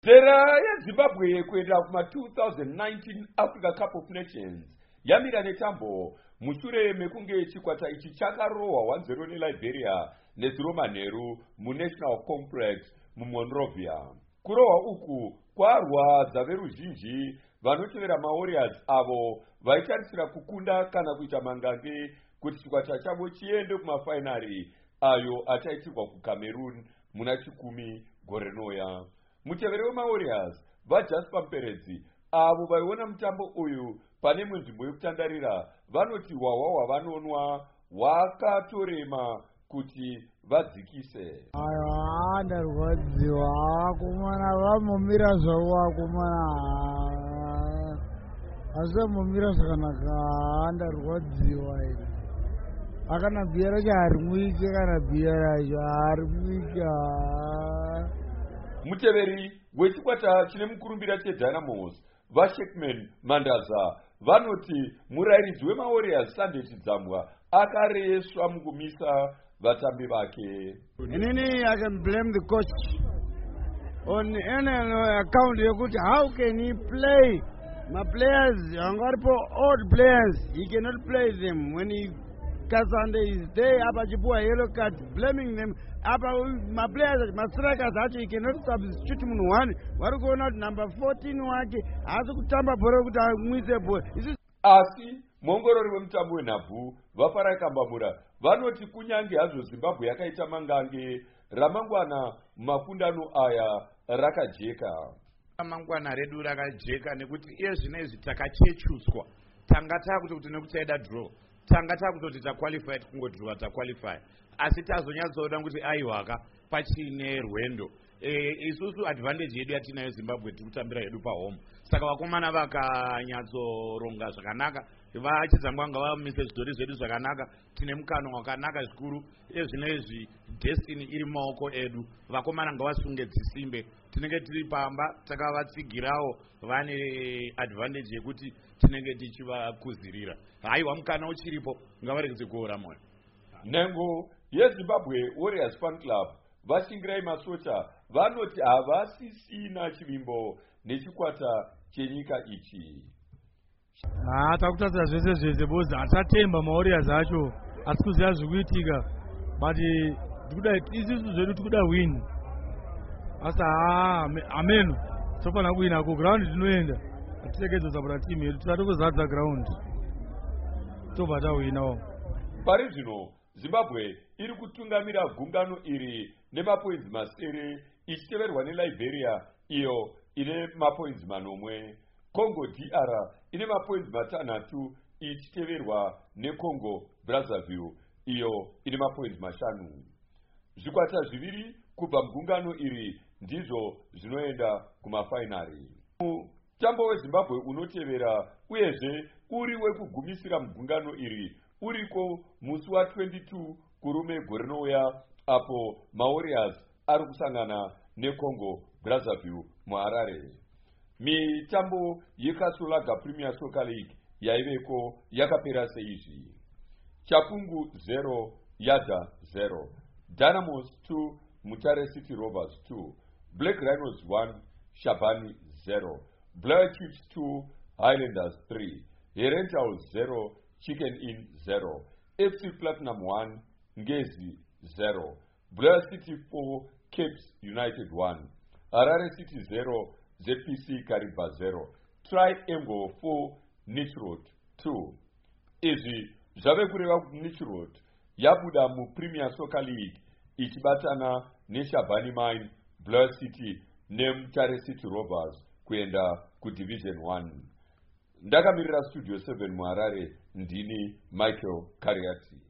Nzera yeZimbabwe kuenda kuma 2019 Africa Cup of Nations yamira netambo mushure mekunge chikwata ichi chakarohwa 1-0 neLiberia neziro manheru muNational Complex muMonrovia. Kurohwa uku kwarwadza veruzhinji vanotevera maWarriors avo vaitarisira kukunda kana kuita mangange kuti chikwata chavo chiende kumafainari ayo achaitirwa kuCameroon muna chikumi gore rinouya. Mutevere wemaWarriors vaJasper Mperedzi avo vaiona mutambo uyu pane nzvimbo yekutandarira vanoti hwahwa hwavanonwa hwakatorema kuti vadzikise. Aiwa, ndarwadziwa kumana vamumira zvavo vakomana, asi mumira zvakanaka, ndarwadziwa ine. Akana bhiya racho harimwike, kana bhiya racho harimwike. Muteveri wechikwata chine mukurumbira cheDynamos vaShekman Mandaza vanoti murairidzi wemaWarriors Sunday Chidzambwa akareswa mukumisa vatambi vake. Inini, I can blame the coach on any account yekuti how can he play my players angaripo old players, he cannot play them when he Kasande is there apa chipuwa yellow card, blaming them apa my players, my strikers acho he cannot substitute munhu one vari kuona kuti number 14 wake haasi kutamba bhora kuti amwise bhora. Asi muongorori wemutambo wenhabvu vaFarai Kambamura vanoti kunyange hazvo Zimbabwe yakaita mangange, ramangwana makundano aya rakajeka. Ramangwana redu rakajeka nekuti iye zvinezvi takachechutswa, tanga takuti nekuti taida draw, tanga takutoti taqualify kungodhruva taqualify, asi tazonyatsoona kuti aiwaka pachine rwendo. Isusu advantage yedu yatinayo Zimbabwe tikutambira yedu pahome, saka vakomana vakanyatsoronga zvakanaka, vachiZambwa ngavamise zvidhori zvedu zvakanaka, tine mukano wakanaka zvikuru. Ezvinezvi destiny iri mumaoko edu, vakomana ngavasunge dzisimbe, tinenge tiri pamba takavatsigirawo vane advantage yekuti tinenge tichivakuzirira. Haiwa, mukana uchiripo, ngavaregedze kuora moyo. Nhengo yeZimbabwe Warriors Fan Club vashingirai masota vanoti havasisina chivimbo nechikwata chenyika ichi. Takutarisa zvese zvese bozi hatatemba maWarriors acho, asi kuziva zvikuitika, but isusu zvedu tikuda win. Asi ameno tofanira kuwina ku ground tinoenda, hatiregedze kusapota timu yedu, tisati kuzadza ground tobva tawinawo. Pari zvino Zimbabwe iri kutungamira gungano iri nemapoints masere ichiteverwa neLiberia iyo ine mapoints manomwe. Congo DR ine mapoints matanhatu ichiteverwa neCongo Brazzaville iyo ine mapoints mashanu. Zvikwata zviviri kubva mugungano iri ndizvo zvinoenda kumafainari. Mutambo weZimbabwe unotevera uyezve uri wekugumisira mugungano iri uriko musi wa22 kurume gore rinouya apo maWarriors ari kusangana neCongo Brazzaville muHarare. Mitambo yeKasolaga Premier Soccer League yaiveko yakapera seizvi: Chapungu 0 Yadza 0, Dynamos 2 Mutare City Rovers 2, Black Rhinos 1 Shabani 0, Blair Chiefs 2 Highlanders 3, Herentals 0 Chicken Inn 0, FC Platinum 1 Ngezi 0, Blair City 4 Capes United 1, Harare City 0 ZPC Kariba 0, Triangle 4 Nichroad 2. Izvi zvave kureva kuti Nichroad yabuda muPremier Soccer League ichibatana neShabani Mine, Blair City neMutare City Rovers kuenda kuDivision 1. Ndakamirira Studio 7 muHarare, ndini Michael Kariati.